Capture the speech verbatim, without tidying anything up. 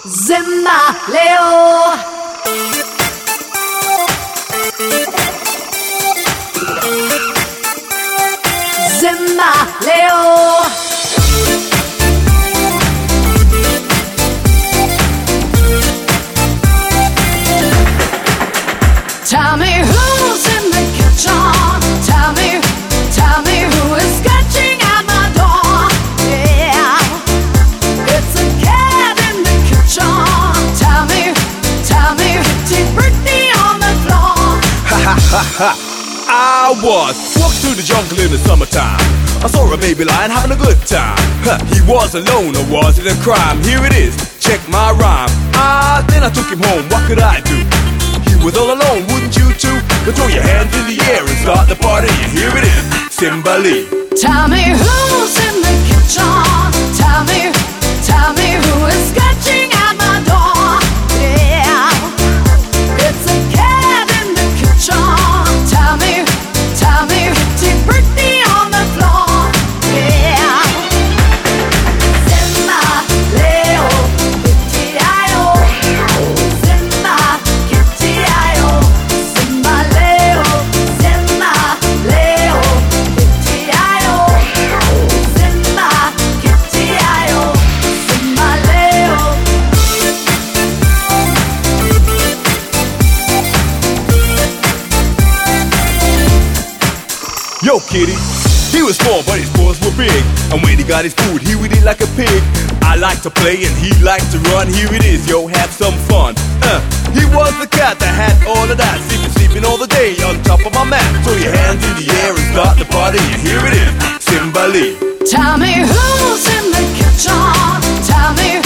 Zimba Leo. Zimba Leo. Tell me who's in the kitchen. Tell me, tell me who is scratching at my door. Yeah, it's a cat in the kitchen. Tell me, tell me, Pretty Britney on the floor. Ha ha ha ha! I was walking through the jungle in the summertime. I saw a baby lion having a good time. Huh, he was alone, or was it a crime? Here it is, check my rhyme. Ah, then I took him home. What could I do? He was all alone, wouldn't you too? But throw your hands in the air and start the party. And here it is, Simba Lee. Tell me who's in the kitchen. Tell me, tell me who is scratching at my door. Yeah, it's a cat in the kitchen. Tell me, tell me, Pretty Britney on the floor. Yeah, Simba Leo, Kitty I-O. Simba, Kitty I-O. Simba Leo, Simba Leo, Kitty I-O. Simba, Kitty I-O. Simba Leo. Yo, kitty. He was small, but his paws were big. And when he got his food, he would eat like a pig. I like to play and he liked to run. Here it is, yo, have some fun. Uh, he was the cat that had all of that. Sleeping, sleeping all the day on top of my mat. Throw your hands in the air and start the party. And here it is, Simba Lee. Tell me who's in the kitchen. Tell me